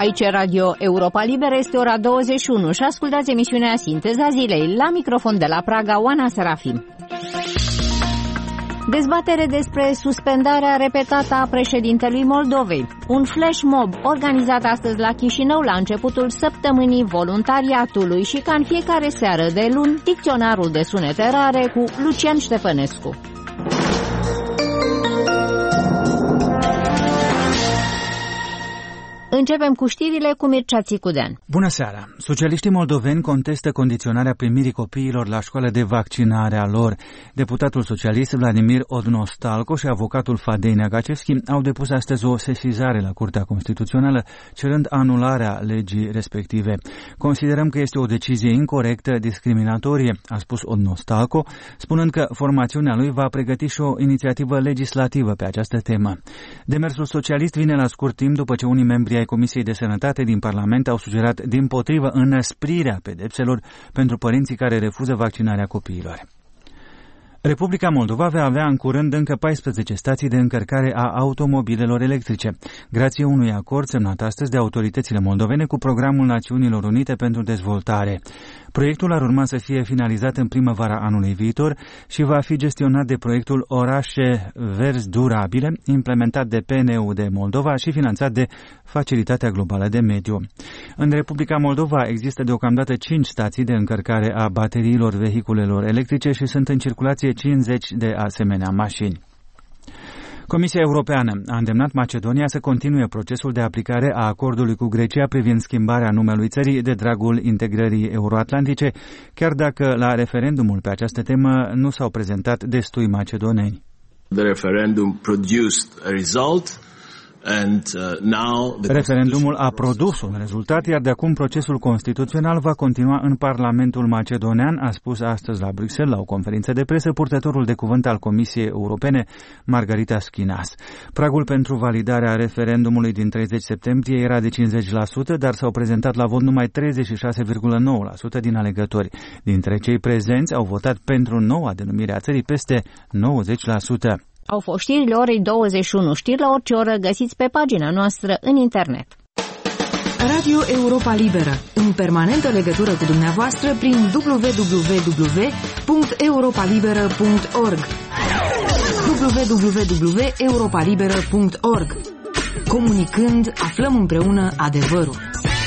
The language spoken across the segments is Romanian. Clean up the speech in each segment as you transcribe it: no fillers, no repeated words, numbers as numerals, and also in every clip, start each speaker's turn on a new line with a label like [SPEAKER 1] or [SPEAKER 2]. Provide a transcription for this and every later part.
[SPEAKER 1] Aici Radio Europa Liberă, este ora 21 și ascultați emisiunea Sinteza Zilei. La microfon de la Praga, Oana Serafim. Dezbatere despre suspendarea repetată a președintelui Moldovei. Un flash mob organizat astăzi la Chișinău la începutul săptămânii voluntariatului și ca în fiecare seară de luni, dicționarul de sunete rare cu Lucian Ștefănescu. Începem cu știrile cu Mircea Țicudean.
[SPEAKER 2] Bună seara! Socialiștii moldoveni contestă condiționarea primirii copiilor la școală de vaccinare a lor. Deputatul socialist Vladimir Odnostalco și avocatul Fadei Neagacevski au depus astăzi o sesizare la Curtea Constituțională, cerând anularea legii respective. Considerăm că este o decizie incorectă, discriminatorie, a spus Odnostalco, spunând că formațiunea lui va pregăti și o inițiativă legislativă pe această temă. Demersul socialist vine la scurt timp după ce unii membri ai Comisiei de Sănătate din Parlament au sugerat dimpotrivă înăsprirea pedepselor pentru părinții care refuză vaccinarea copiilor. Republica Moldova va avea în curând încă 14 stații de încărcare a automobilelor electrice, grație unui acord semnat astăzi de autoritățile moldovene cu Programul Națiunilor Unite pentru Dezvoltare. Proiectul ar urma să fie finalizat în primăvara anului viitor și va fi gestionat de proiectul Orașe Verzi Durabile, implementat de PNUD Moldova și finanțat de Facilitatea Globală de Mediu. În Republica Moldova există deocamdată 5 stații de încărcare a bateriilor vehiculelor electrice și sunt în circulație 50 de asemenea mașini. Comisia Europeană a îndemnat Macedonia să continue procesul de aplicare a acordului cu Grecia privind schimbarea numelui țării de dragul integrării euroatlantice, chiar dacă la referendumul pe această temă nu s-au prezentat destui macedoneni.
[SPEAKER 3] The referendum produced a result.
[SPEAKER 2] Referendumul a produs un rezultat, iar de acum procesul constituțional va continua în Parlamentul macedonean, a spus astăzi la Bruxelles, la o conferință de presă, purtătorul de cuvânt al Comisiei Europene, Margarita Schinas. Pragul pentru validarea referendumului din 30 septembrie era de 50%, dar s-au prezentat la vot numai 36,9% din alegători. Dintre cei prezenți au votat pentru noua denumire a țării peste 90%.
[SPEAKER 1] Au fost știrile orei 21, știri la orice oră găsiți pe pagina noastră în internet.
[SPEAKER 4] Radio Europa Liberă, în permanentă legătură cu dumneavoastră prin www.europalibera.org www.europalibera.org. Comunicând, aflăm împreună adevărul.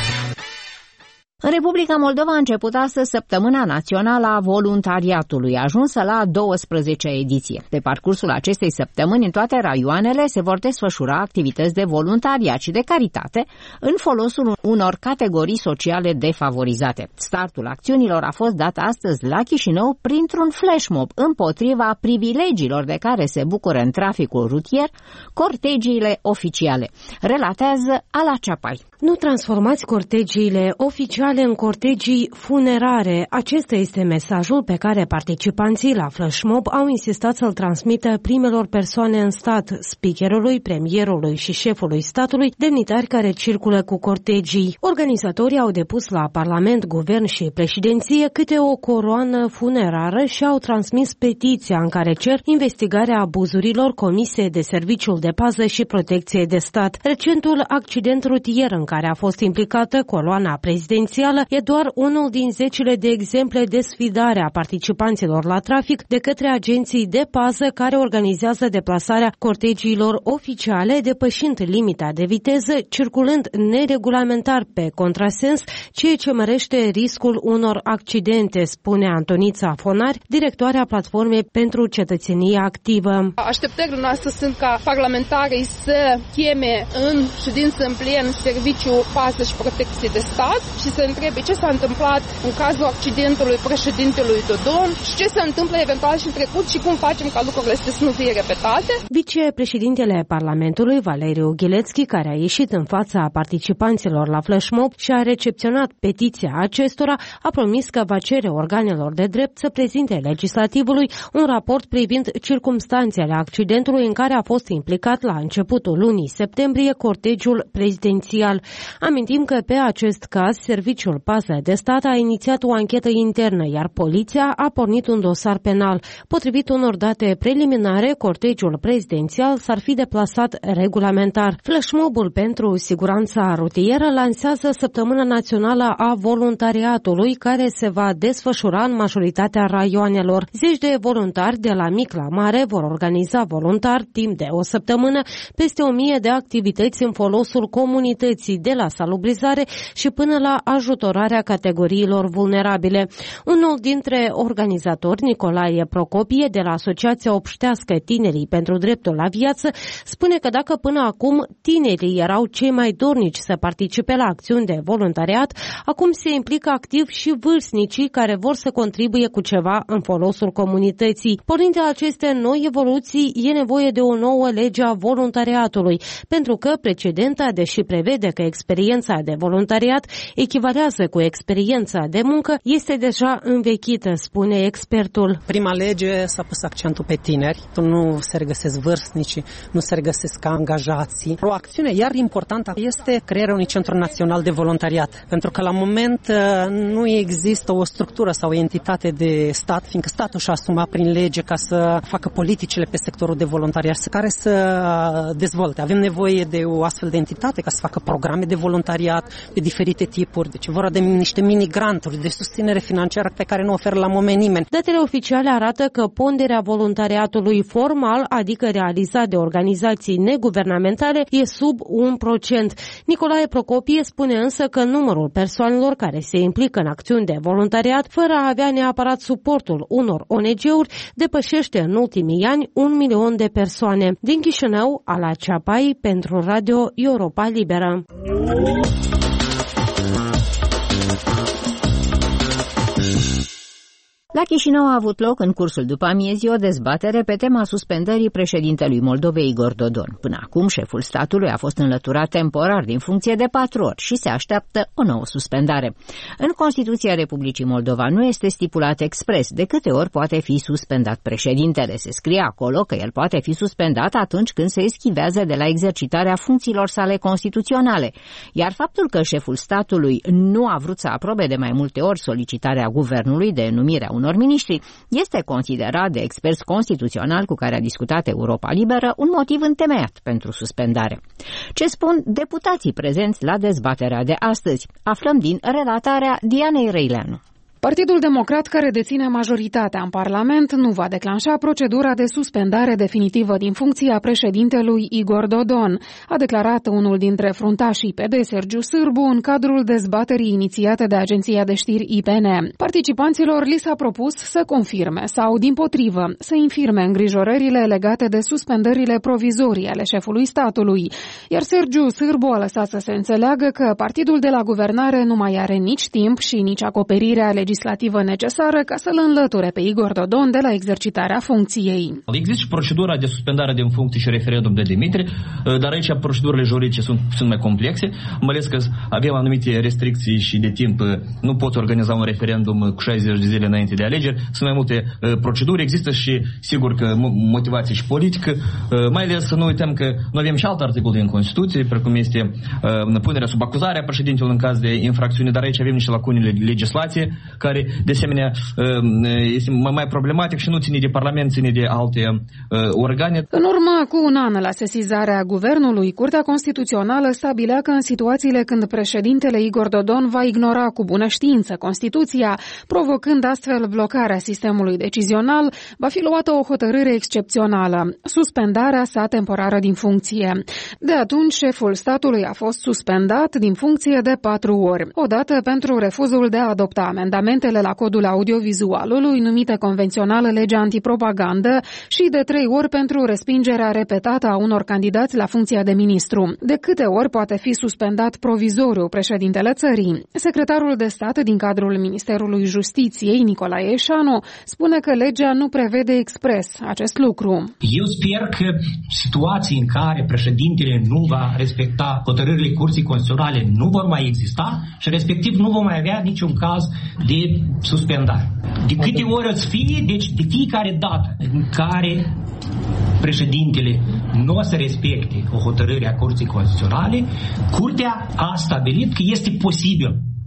[SPEAKER 1] În Republica Moldova a început astăzi săptămâna națională a voluntariatului, ajunsă la 12-a ediție. Pe parcursul acestei săptămâni, în toate raioanele se vor desfășura activități de voluntariat și de caritate în folosul unor categorii sociale defavorizate. Startul acțiunilor a fost dat astăzi la Chișinău printr-un flash mob împotriva privilegiilor de care se bucură în traficul rutier cortegiile oficiale. Relatează Ala Ceapai.
[SPEAKER 5] Nu transformați cortegiile oficiale în cortegii funerare. Acesta este mesajul pe care participanții la flash mob au insistat să-l transmită primelor persoane în stat, speakerului, premierului și șefului statului, demnitari care circulă cu cortegii. Organizatorii au depus la Parlament, Guvern și Președinție câte o coroană funerară și au transmis petiția în care cer investigarea abuzurilor comise de Serviciul de Pază și Protecție de Stat. Recentul accident rutier în care a fost implicată coloana prezidențială e doar unul din zecile de exemple de sfidare a participanților la trafic de către agenții de pază care organizează deplasarea cortegiilor oficiale, depășind limita de viteză, circulând neregulamentar pe contrasens, ceea ce mărește riscul unor accidente, spune Antonița Fonari, directoarea Platformei pentru Cetățenie Activă.
[SPEAKER 6] Așteptările noastre sunt ca parlamentarii să cheme în ședință în plen Serviciul Pază și Protecție de Stat și să întrebe ce s-a întâmplat în cazul accidentului președintelui Dodon și ce se întâmplă eventual și în trecut și cum facem ca lucrurile astea să nu fie repetate.
[SPEAKER 5] Vicepreședintele Parlamentului, Valeriu Ghilețchi, care a ieșit în fața participanților la flash mob și a recepționat petiția acestora, a promis că va cere organelor de drept să prezinte legislativului un raport privind circumstanțele accidentului în care a fost implicat la începutul lunii septembrie cortegiul prezidențial. Amintim că pe acest caz, Serviciul Serviciul Pază de Stat a inițiat o anchetă internă, iar poliția a pornit un dosar penal. Potrivit unor date preliminare, cortegiul prezidențial s-ar fi deplasat regulamentar. Flashmobul pentru siguranța rutieră lansează Săptămâna Națională a Voluntariatului, care se va desfășura în majoritatea raioanelor. Zeci de voluntari de la mic la mare vor organiza voluntar timp de o săptămână peste 1000 de activități în folosul comunității, de la salubrizare și până la ajutorarea categoriilor vulnerabile. Unul dintre organizatori, Nicolae Procopie, de la Asociația Obștească Tinerii pentru Dreptul la Viață, spune că dacă până acum tinerii erau cei mai dornici să participe la acțiuni de voluntariat, acum se implică activ și vârstnicii care vor să contribuie cu ceva în folosul comunității. Pornind de aceste noi evoluții, e nevoie de o nouă lege a voluntariatului, pentru că precedenta, deși prevede că experiența de voluntariat echivalează cu experiența de muncă, este deja învechită, spune expertul.
[SPEAKER 7] Prima lege s-a pus accentul pe tineri, nu se regăsesc vârstnici, nu se regăsesc angajații. O acțiune iar importantă este crearea unui centru național de voluntariat, pentru că la moment nu există o structură sau o entitate de stat, fiindcă statul și-a asumat prin lege ca să facă politicile pe sectorul de voluntariat care să dezvolte. Avem nevoie de o astfel de entitate ca să facă programe de voluntariat pe diferite tipuri. Deci vorba de niște mini-granturi de susținere financiară pe care nu oferă la moment nimeni.
[SPEAKER 5] Datele oficiale arată că ponderea voluntariatului formal, adică realizat de organizații neguvernamentale, e sub 1%. Nicolae Procopie spune însă că numărul persoanelor care se implică în acțiuni de voluntariat, fără a avea neapărat suportul unor ONG-uri, depășește în ultimii ani 1 milion de persoane. Din Chișinău, Ala Ceapai, pentru Radio Europa Liberă.
[SPEAKER 1] La Chișinău a avut loc în cursul după amiezii o dezbatere pe tema suspendării președintelui Moldovei Igor Dodon. Până acum, șeful statului a fost înlăturat temporar din funcție de 4 ori și se așteaptă o nouă suspendare. În Constituția Republicii Moldova nu este stipulat expres de câte ori poate fi suspendat președintele. Se scrie acolo că el poate fi suspendat atunci când se eschivează de la exercitarea funcțiilor sale constituționale, iar faptul că șeful statului nu a vrut să aprobe de mai multe ori solicitarea guvernului de numirea unor miniștri este considerat de experți constituționali cu care a discutat Europa Liberă un motiv întemeiat pentru suspendare. Ce spun deputații prezenți la dezbaterea de astăzi? Aflăm din relatarea Dianei Reileanu.
[SPEAKER 8] Partidul Democrat, care deține majoritatea în Parlament, nu va declanșa procedura de suspendare definitivă din funcție a președintelui Igor Dodon, a declarat unul dintre fruntașii PD, Sergiu Sârbu, în cadrul dezbaterii inițiate de agenția de știri IPN. Participanților li s-a propus să confirme sau, dimpotrivă, să infirme îngrijorările legate de suspendările provizorii ale șefului statului, iar Sergiu Sârbu a lăsat să se înțeleagă că partidul de la guvernare nu mai are nici timp și nici acoperirea legislativă necesară ca să-l înlăture pe Igor Dodon de la exercitarea funcției.
[SPEAKER 9] Există și procedura de suspendare din funcție și referendum de demitere, dar aici procedurile juridice sunt mai complexe, mai ales că avem anumite restricții și de timp, nu poți organiza un referendum cu 60 de zile înainte de alegeri, sunt mai multe proceduri, există și sigur că motivație și politică, mai ales să nu uităm că noi avem și alt articol din Constituție, precum este punerea sub acuzare a președintelui în caz de infracțiune, dar aici avem niște lacune legislație care, de asemenea, este mai problematic și nu ține de Parlament, ține de alte organe.
[SPEAKER 8] În urmă cu un an la sesizarea guvernului, Curtea Constituțională stabilea că în situațiile când președintele Igor Dodon va ignora cu bună știință Constituția, provocând astfel blocarea sistemului decizional, va fi luată o hotărâre excepțională, suspendarea sa temporară din funcție. De atunci, șeful statului a fost suspendat din funcție de 4 ori, odată pentru refuzul de a adopta amendamentele la codul audiovizualului, numite convențional legea antipropagandă, și de 3 ori pentru respingerea repetată a unor candidați la funcția de ministru. De câte ori poate fi suspendat provizoriu președintele țării? Secretarul de stat din cadrul Ministerului Justiției, Nicolae Eșanu, spune că legea nu prevede expres acest lucru.
[SPEAKER 10] Eu sper că situații în care președintele nu va respecta hotărârile Curții Constituționale nu vor mai exista și respectiv nu vom mai avea niciun caz de suspendare. De câte ori îți fie, deci de fiecare dată în care președintele nu o să respecte o hotărâre a Curții Constituționale, Curtea a stabilit că este posibil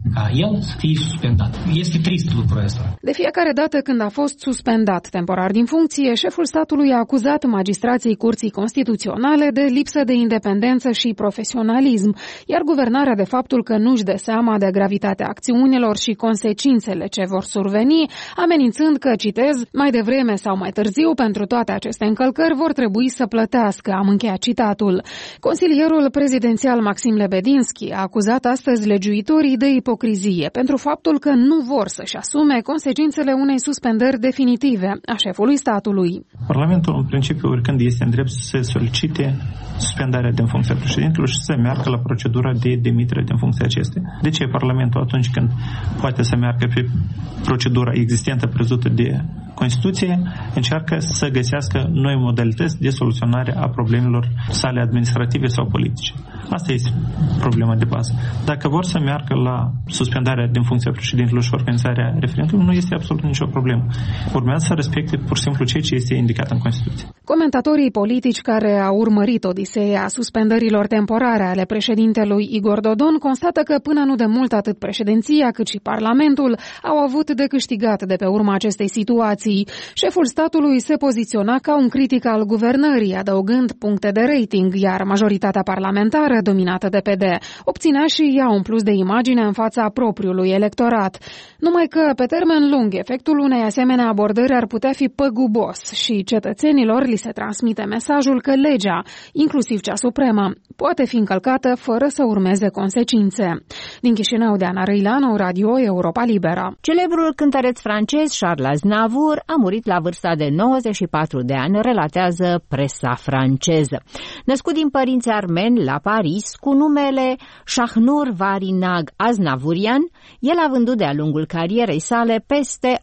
[SPEAKER 10] ca el să fie suspendat. Este trist lucrul ăsta.
[SPEAKER 8] De fiecare dată când a fost suspendat temporar din funcție, șeful statului a acuzat magistrații Curții Constituționale de lipsă de independență și profesionalism, iar guvernarea de faptul că nu-și dă seama de gravitatea acțiunilor și consecințele ce vor surveni, amenințând că, citez, mai devreme sau mai târziu, pentru toate aceste încălcări vor trebui să plătească, am încheiat citatul. Consilierul prezidențial Maxim Lebedinski a acuzat astăzi legiuitorii de ipocrizie pentru faptul că nu vor să-și asume consecințele unei suspendări definitive a șefului statului.
[SPEAKER 11] Parlamentul, în principiu, oricând este în drept să solicite suspendarea din funcția președintelui și să meargă la procedura de demitere din funcția acesteia. De ce Parlamentul, atunci când poate să meargă pe procedura existentă prevăzută de Constituție, încearcă să găsească noi modalități de soluționare a problemelor sale administrative sau politice? Asta este problema de bază. Dacă vor să meargă la suspendarea din funcția președintelui și organizarea referendumului, nu este absolut nicio problemă. Urmează să respecte pur și simplu ceea ce este indicat în Constituție.
[SPEAKER 8] Comentatorii politici care au urmărit odiseea suspendărilor temporare ale președintelui Igor Dodon constată că până nu de mult atât președinția cât și Parlamentul au avut de câștigat de pe urma acestei situații. Șeful statului se poziționa ca un critic al guvernării, adăugând puncte de rating, iar majoritatea parlamentară, dominată de PD, obținea și ea un plus de imagine în fața propriului electorat. Numai că, pe termen lung, efectul unei asemenea abordări ar putea fi păgubos și cetățenilor li se transmite mesajul că legea, inclusiv cea supremă, poate fi încălcată fără să urmeze consecințe. Din Chișinău, Diana Răileanu, Radio Europa Liberă.
[SPEAKER 1] Celebrul cântăreț francez Charles Aznavour a murit la vârsta de 94 de ani, relatează presa franceză. Născut din părinți armeni la Paris, cu numele Shahnur Varinag Aznavourian, el a vândut de-a lungul carierei sale peste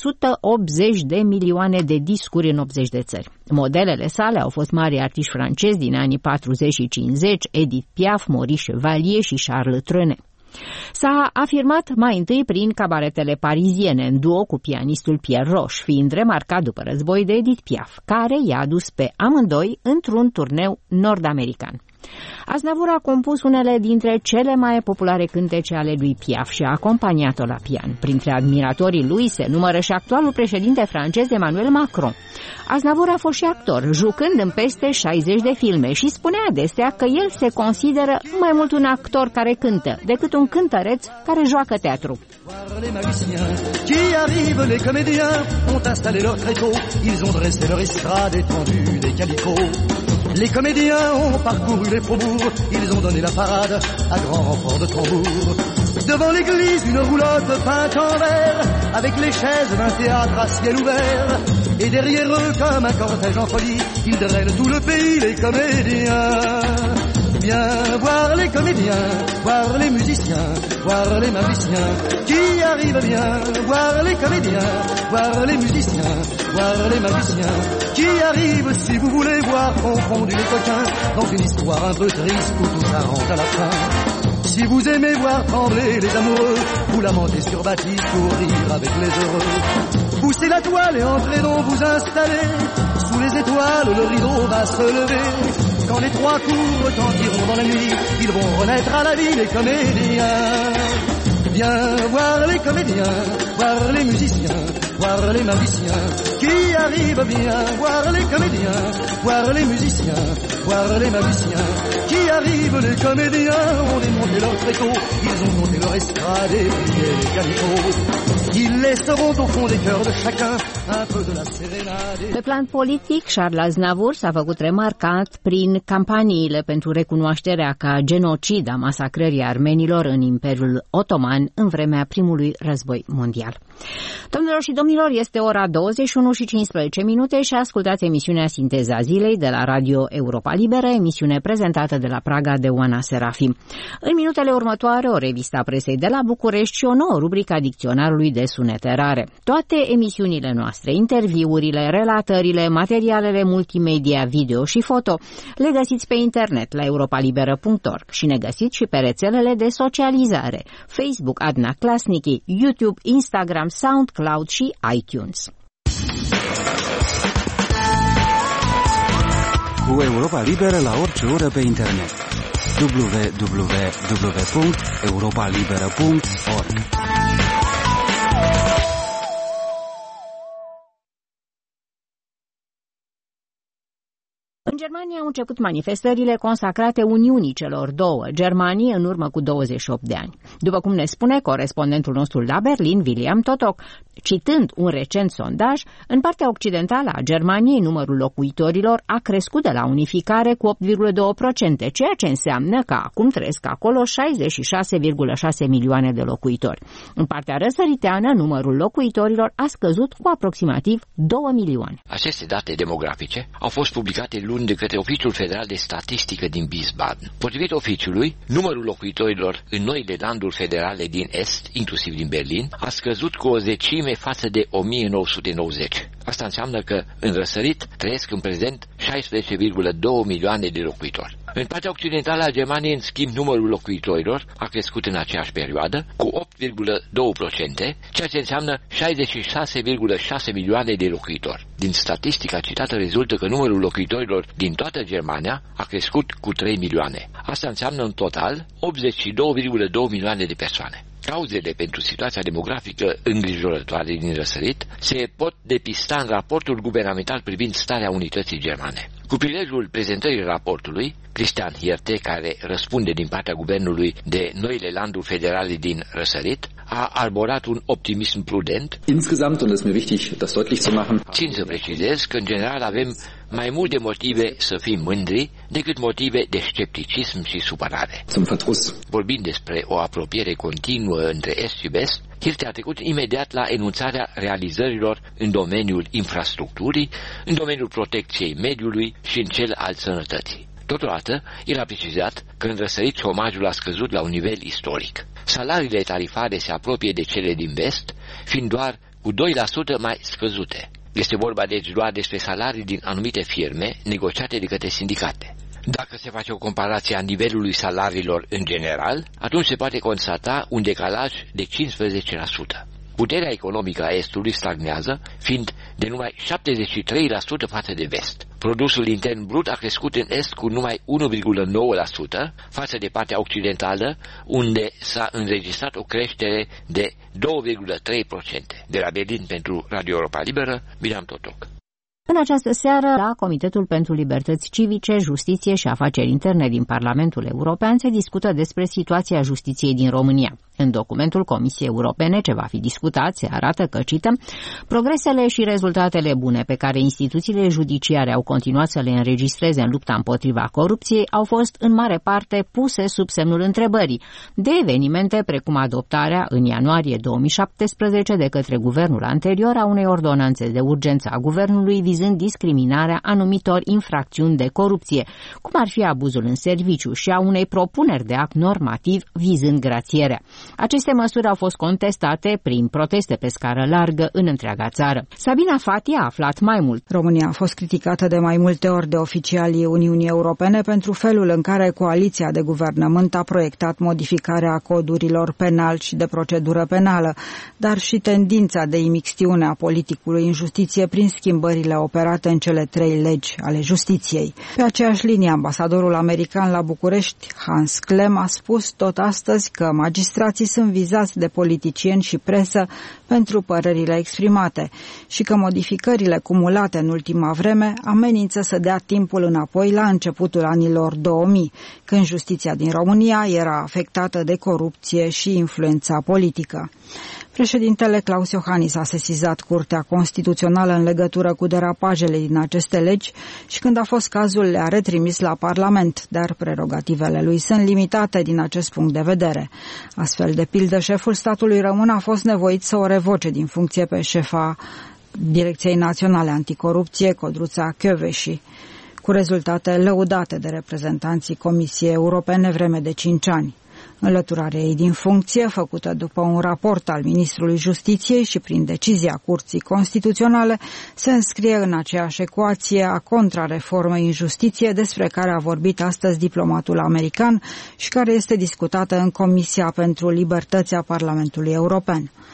[SPEAKER 1] 180 de milioane de discuri în 80 de țări. Modelele sale au fost mari artiști francezi din anii 40 și 50, Edith Piaf, Maurice Chevalier și Charles Trenet. S-a afirmat mai întâi prin cabaretele pariziene, în duo cu pianistul Pierre Roche, fiind remarcat după război de Edith Piaf, care i-a adus pe amândoi într-un turneu nord-american. Aznavour a compus unele dintre cele mai populare cântece ale lui Piaf și a acompaniat-o la pian. Printre admiratorii lui se numără și actualul președinte francez Emmanuel Macron. Aznavour a fost și actor, jucând în peste 60 de filme și spunea adesea că el se consideră mai mult un actor care cântă decât un cântăreț care joacă teatru.
[SPEAKER 12] Les magiciens qui arrivent, les comédiens ont installé leur tréteau, ils ont dressé leur estrade étendue des calicots. Les comédiens ont parcouru les faubourgs, ils ont donné la parade à grand renfort de tambour. Devant l'église, une roulotte peinte en vert, avec les chaises d'un théâtre à ciel ouvert. Et derrière eux, comme un cortège en folie, ils drainent tout le pays, les comédiens. Viens voir les comédiens, voir les musiciens, voir les magiciens qui arrivent bien. Voir les comédiens, voir les musiciens, voir les magiciens qui arrivent. Si vous voulez voir confondus les coquins dans une histoire un peu triste où tout s'arrange à la fin. Si vous aimez voir trembler les amoureux, vous lamentez sur Baptiste pour rire avec les heureux. Poussez la toile et entrez donc vous installer. Sous les étoiles, le rideau va se lever. Quand les trois coups retentiront dans la nuit, ils vont renaître à la vie, les comédiens. Viens voir les comédiens, voir les musiciens, voir les magiciens qui arrivent bien. Voir les comédiens, voir les musiciens, voir les magiciens qui arrivent. Les comédiens ont démonté leur tréteau, ils ont monté leur estrade et plié les calicots. Ils laisseront au fond des cœurs de chacun un peu de la sérénade.
[SPEAKER 1] Pe plan politic, Charles Aznavour s-a făcut remarcat prin campaniile pentru recunoașterea ca genocid a masacrării armenilor în Imperiul Otoman în vremea primului război mondial. Domnilor și domnilor, este ora 21:15 și ascultați emisiunea Sinteza Zilei de la Radio Europa Liberă, emisiune prezentată de la Praga de Oana Serafim. În minutele următoare, o revistă a presei de la București și o nouă rubrică a dicționarului de sunete rare. Toate emisiunile noastre, interviurile, relatările, materialele multimedia, video și foto, le găsiți pe internet la europalibera.org și ne găsiți și pe rețelele de socializare, Facebook, Adna Klasniki, YouTube, Instagram, SoundCloud și iTunes.
[SPEAKER 2] Cu Europa Liberă la orice oră pe internet. www.europalibera.org.
[SPEAKER 1] În Germania au început manifestările consacrate Uniunii celor două Germanii în urmă cu 28 de ani. După cum ne spune corespondentul nostru la Berlin, William Totok, citând un recent sondaj, în partea occidentală a Germaniei numărul locuitorilor a crescut de la unificare cu 8,2%, ceea ce înseamnă că acum trăiesc acolo 66,6 milioane de locuitori. În partea răsăriteană, numărul locuitorilor a scăzut cu aproximativ 2 milioane.
[SPEAKER 13] Aceste date demografice au fost publicate luni de către Oficiul Federal de Statistică din Wiesbaden. Potrivit oficiului, numărul locuitorilor în noile landuri federale din Est, inclusiv din Berlin, a scăzut cu o zecime față de 1990. Asta înseamnă că în răsărit trăiesc în prezent 16,2 milioane de locuitori. În partea occidentală a Germaniei, în schimb, numărul locuitorilor a crescut în aceeași perioadă cu 8,2%, ceea ce înseamnă 66,6 milioane de locuitori. Din statistica citată rezultă că numărul locuitorilor din toată Germania a crescut cu 3 milioane. Asta înseamnă în total 82,2 milioane de persoane. Cauzele pentru situația demografică îngrijorătoare din răsărit se pot depista în raportul guvernamental privind starea unității germane. Cu prilejul prezentării raportului, Christian Hirte, care răspunde din partea guvernului de noile landuri federale din răsărit, a arborat un optimism prudent.
[SPEAKER 14] Insgesamt, und es ist mir wichtig, das deutlich zu machen.
[SPEAKER 13] Țin să precizez că, în general, avem mai multe motive să fim mândri decât motive de scepticism și supărare. Vorbind despre o apropiere continuă între Est și Vest, Hirte a trecut imediat la enunțarea realizărilor în domeniul infrastructurii, în domeniul protecției mediului și în cel al sănătății. Totodată, el a precizat că în răsărit șomajul a scăzut la un nivel istoric. Salariile tarifare se apropie de cele din vest, fiind doar cu 2% mai scăzute. Este vorba deci doar despre salarii din anumite firme negociate de către sindicate. Dacă se face o comparație a nivelului salariilor în general, atunci se poate constata un decalaj de 15%. Puterea economică a Estului stagnează, fiind de numai 73% față de Vest. Produsul intern brut a crescut în Est cu numai 1,9% față de partea occidentală, unde s-a înregistrat o creștere de 2,3%. De la Berlin pentru Radio Europa Liberă, William Totok.
[SPEAKER 1] În această seară, la Comitetul pentru Libertăți Civice, Justiție și Afaceri Interne din Parlamentul European se discută despre situația justiției din România. În documentul Comisiei Europene ce va fi discutat se arată că, cităm, progresele și rezultatele bune pe care instituțiile judiciare au continuat să le înregistreze în lupta împotriva corupției au fost în mare parte puse sub semnul întrebării de evenimente precum adoptarea în ianuarie 2017 de către guvernul anterior a unei ordonanțe de urgență a guvernului vizând discriminarea anumitor infracțiuni de corupție, cum ar fi abuzul în serviciu, și a unei propuneri de act normativ vizând grațierea. Aceste măsuri au fost contestate prin proteste pe scară largă în întreaga țară. Sabina Fati a aflat mai mult.
[SPEAKER 15] România a fost criticată de mai multe ori de oficialii Uniunii Europene pentru felul în care coaliția de guvernământ a proiectat modificarea codurilor penal și de procedură penală, dar și tendința de imixtiune a politicului în justiție prin schimbările operate în cele 3 legi ale justiției. Pe aceeași linie, ambasadorul american la București, Hans Klem, a spus tot astăzi că magistrații sunt vizați de politicieni și presă pentru părerile exprimate și că modificările cumulate în ultima vreme amenință să dea timpul înapoi la începutul anilor 2000, când justiția din România era afectată de corupție și influența politică. Președintele Klaus Iohannis a sesizat Curtea Constituțională în legătură cu derapajele din aceste legi și când a fost cazul le-a retrimis la Parlament, dar prerogativele lui sunt limitate din acest punct de vedere. Astfel, de pildă, șeful statului român a fost nevoit să o revoce din funcție pe șefa Direcției Naționale Anticorupție, Codruța Kövesi, cu rezultate lăudate de reprezentanții Comisiei Europene vreme de 5 ani. Înlăturarea ei din funcție, făcută după un raport al Ministrului Justiției și prin decizia Curții Constituționale, se înscrie în aceeași ecuație a contrareformei în justiție despre care a vorbit astăzi diplomatul american și care este discutată în Comisia pentru Libertăți a Parlamentului European.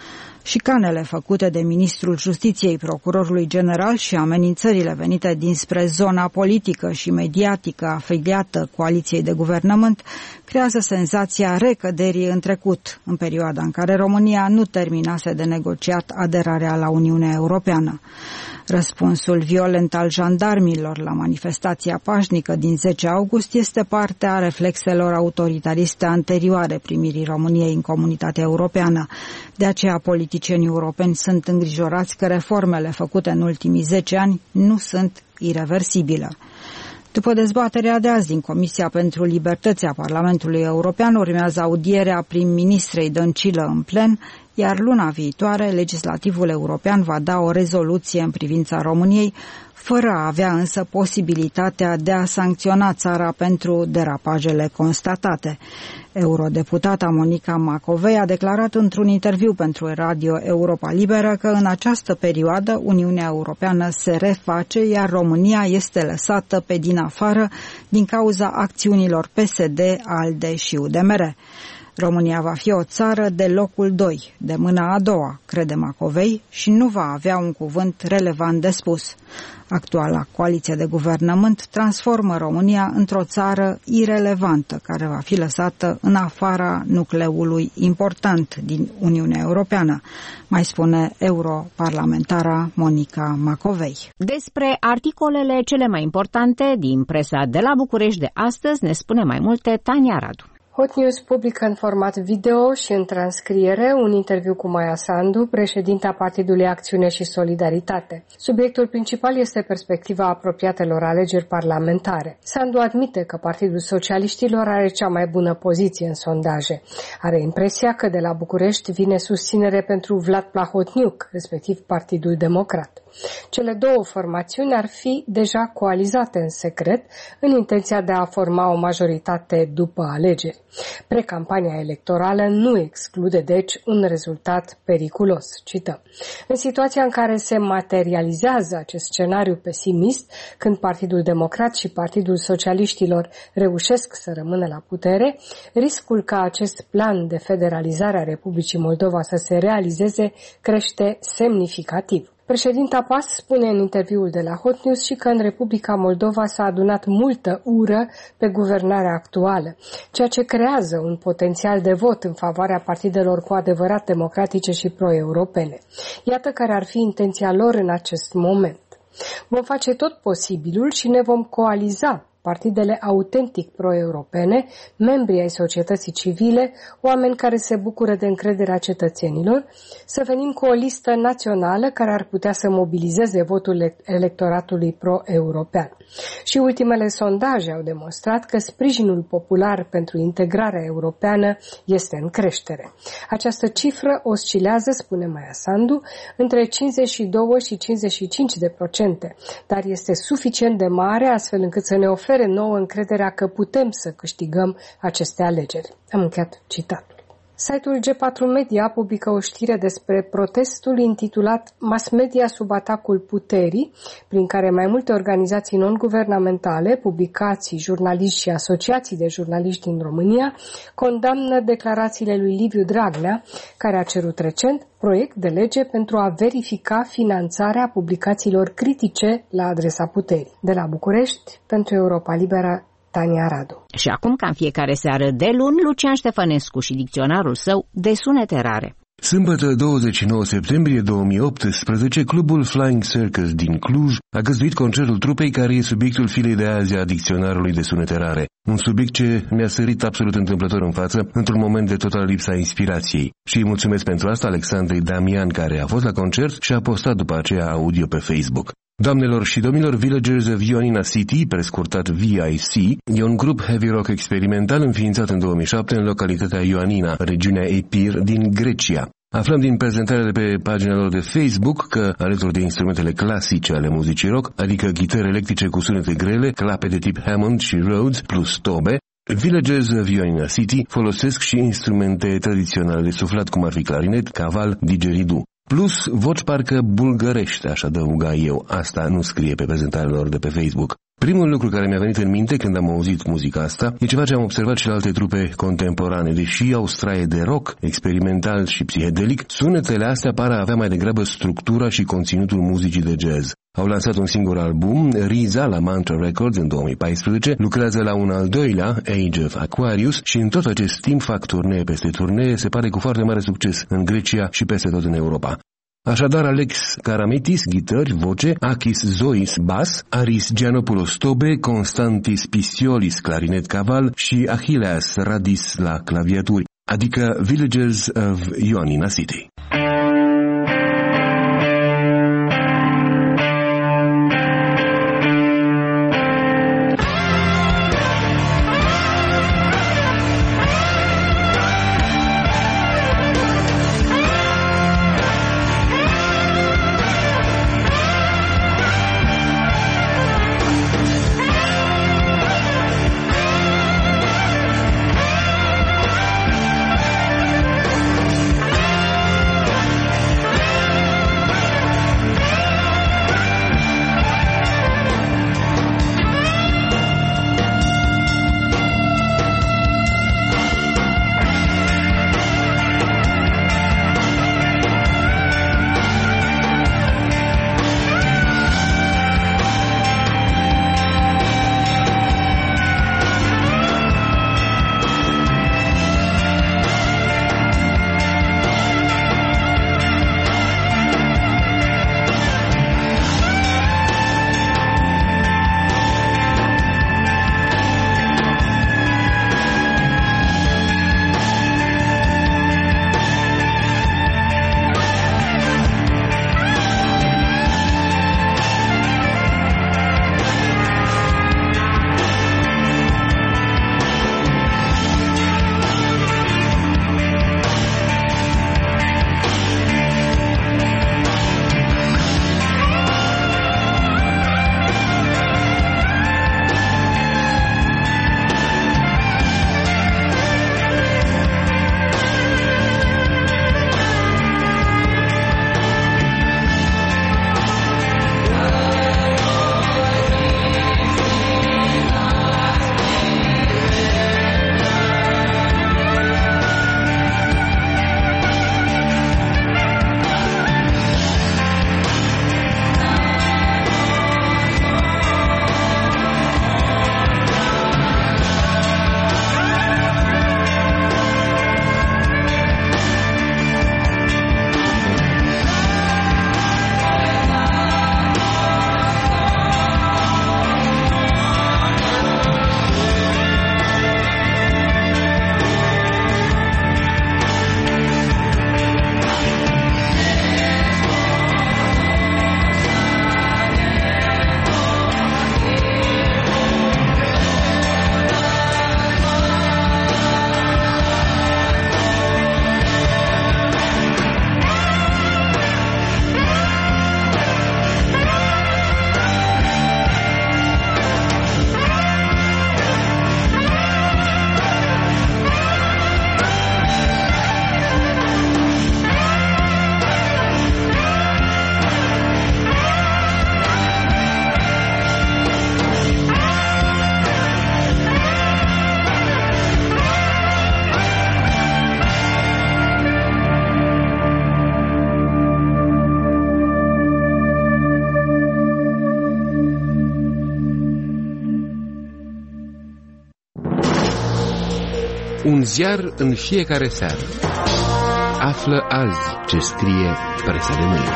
[SPEAKER 15] Șicanele făcute de ministrul Justiției, procurorului general și amenințările venite dinspre zona politică și mediatică afiliată coaliției de guvernământ creează senzația recăderii în trecut, în perioada în care România nu terminase de negociat aderarea la Uniunea Europeană. Răspunsul violent al jandarmilor la manifestația pașnică din 10 august este parte a reflexelor autoritariste anterioare primirii României în Comunitatea Europeană. De aceea politicienii europeni sunt îngrijorați că reformele făcute în ultimii 10 ani nu sunt ireversibile. După dezbaterea de azi din Comisia pentru Libertăți a Parlamentului European, urmează audierea prim-ministrei Dăncilă în plen, iar luna viitoare legislativul european va da o rezoluție în privința României, fără a avea însă posibilitatea de a sancționa țara pentru derapajele constatate. Eurodeputata Monica Macovei a declarat într-un interviu pentru Radio Europa Liberă că în această perioadă Uniunea Europeană se reface, iar România este lăsată pe din afară din cauza acțiunilor PSD, ALDE și UDMR. România va fi o țară de locul 2, de mâna a doua, crede Macovei, și nu va avea un cuvânt relevant de spus. Actuala coaliție de guvernământ transformă România într-o țară irelevantă, care va fi lăsată în afara nucleului important din Uniunea Europeană, mai spune europarlamentara Monica Macovei.
[SPEAKER 1] Despre articolele cele mai importante din presa de la București de astăzi ne spune mai multe Tania Radu.
[SPEAKER 16] Hot News publică în format video și în transcriere un interviu cu Maia Sandu, președinta Partidului Acțiune și Solidaritate. Subiectul principal este perspectiva apropiatelor alegeri parlamentare. Sandu admite că Partidul Socialiștilor are cea mai bună poziție în sondaje. Are impresia că de la București vine susținere pentru Vlad Plahotniuc, respectiv Partidul Democrat. Cele două formațiuni ar fi deja coalizate în secret în intenția de a forma o majoritate după alegeri. Precampania electorală nu exclude, deci, un rezultat periculos. Cităm. În situația în care se materializează acest scenariu pesimist, când Partidul Democrat și Partidul Socialiștilor reușesc să rămână la putere, riscul ca acest plan de federalizare a Republicii Moldova să se realizeze crește semnificativ. Președinta PAS spune în interviul de la Hot News și că în Republica Moldova s-a adunat multă ură pe guvernarea actuală, ceea ce creează un potențial de vot în favoarea partidelor cu adevărat democratice și pro-europene. Iată care ar fi intenția lor în acest moment. Vom face tot posibilul și ne vom coaliza partidele autentic pro-europene, membri ai societății civile, oameni care se bucură de încrederea cetățenilor, să venim cu o listă națională care ar putea să mobilizeze votul electoratului pro-european. Și ultimele sondaje au demonstrat că sprijinul popular pentru integrarea europeană este în creștere. Această cifră oscilează, spune Maia Sandu, între 52 și 55%, dar este suficient de mare astfel încât să ne ofere nouă încrederea că putem să câștigăm aceste alegeri. Am încheiat citatul. Site-ul G4 Media publică o știre despre protestul intitulat Mass Media sub atacul puterii, prin care mai multe organizații non-guvernamentale, publicații, jurnaliști și asociații de jurnaliști din România condamnă declarațiile lui Liviu Dragnea, care a cerut recent proiect de lege pentru a verifica finanțarea publicațiilor critice la adresa puterii. De la București, pentru Europa Liberă, Tania Radu.
[SPEAKER 1] Și acum, ca în fiecare seară de luni, Lucian Ștefănescu și dicționarul său de sunete rare.
[SPEAKER 17] Sâmbătă 29 septembrie 2018, clubul Flying Circus din Cluj a găzduit concertul trupei care e subiectul filei de azi a dicționarului de sunete rare. Un subiect ce mi-a sărit absolut întâmplător în față, într-un moment de total lipsa inspirației. Și îi mulțumesc pentru asta Alexandrei Damian, care a fost la concert și a postat după aceea audio pe Facebook. Doamnelor și domnilor, Villagers of Ioannina City, prescurtat VIC, e un grup heavy rock experimental înființat în 2007 în localitatea Ioannina, regiunea Epir din Grecia. Aflăm din prezentarea de pe pagina lor de Facebook că, alături de instrumentele clasice ale muzicii rock, adică ghitări electrice cu sunete grele, clape de tip Hammond și Rhodes plus tobe, Villagers of Ioannina City folosesc și instrumente tradiționale de suflat, cum ar fi clarinet, caval, didgeridoo. Plus voci parcă bulgărește, aș adăuga eu. Asta nu scrie pe prezentarea lor de pe Facebook. Primul lucru care mi-a venit în minte când am auzit muzica asta e ceva ce am observat și la alte trupe contemporane. Deși au straie de rock, experimental și psihedelic, sunetele astea par a avea mai degrabă structura și conținutul muzicii de jazz. Au lansat un singur album, Riza, la Mantra Records în 2014, lucrează la un al doilea, Age of Aquarius, și în tot acest timp fac turnee peste turnee, se pare cu foarte mare succes în Grecia și peste tot în Europa. Așadar, Alex Karametis, ghitări, voce, Akis Zois, bas, Aris Giannopoulos tobe, Constantis Pisiolis, clarinet caval și Achilleas Radis la claviaturi, adică Villagers of Ioannina City.
[SPEAKER 18] Un ziar în fiecare seară. Află azi ce scrie presa de mâine.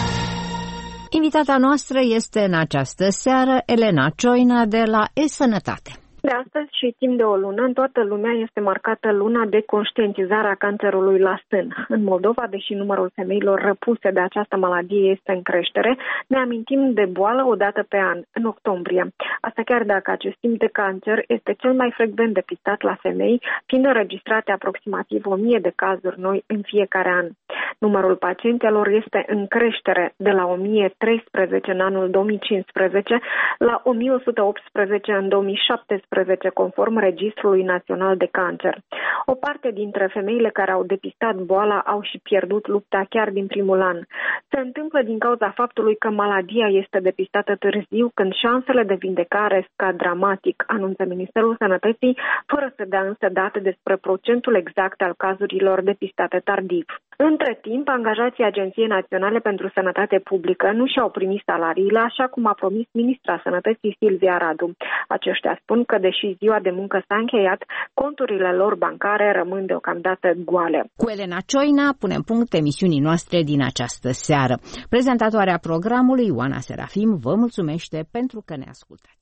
[SPEAKER 1] Invitata noastră este în această seară Elena Cioina de la E-Sănătate.
[SPEAKER 19] De astăzi și timp de o lună, în toată lumea este marcată luna de conștientizare a cancerului la sân. În Moldova, deși numărul femeilor răpuse de această maladie este în creștere, ne amintim de boală o dată pe an, în octombrie. Asta chiar dacă acest tip de cancer este cel mai frecvent depistat la femei, fiind înregistrate aproximativ 1000 de cazuri noi în fiecare an. Numărul pacientelor este în creștere de la 1013 în anul 2015 la 1118 în 2017, 2018, conform Registrului Național de Cancer. O parte dintre femeile care au depistat boala au și pierdut lupta chiar din primul an. Se întâmplă din cauza faptului că maladia este depistată târziu, când șansele de vindecare scad dramatic, anunță Ministerul Sănătății, fără să dea însă date despre procentul exact al cazurilor depistate tardiv. Între timp, angajații Agenției Naționale pentru Sănătate Publică nu și-au primit salariile, așa cum a promis ministra Sănătății Silvia Radu. Aceștia spun că, deși ziua de muncă s-a încheiat, conturile lor bancare rămân deocamdată goale.
[SPEAKER 1] Cu Elena Cioina punem punct emisiunii noastre din această seară. Prezentatoarea programului, Ioana Serafim, vă mulțumește pentru că ne ascultați.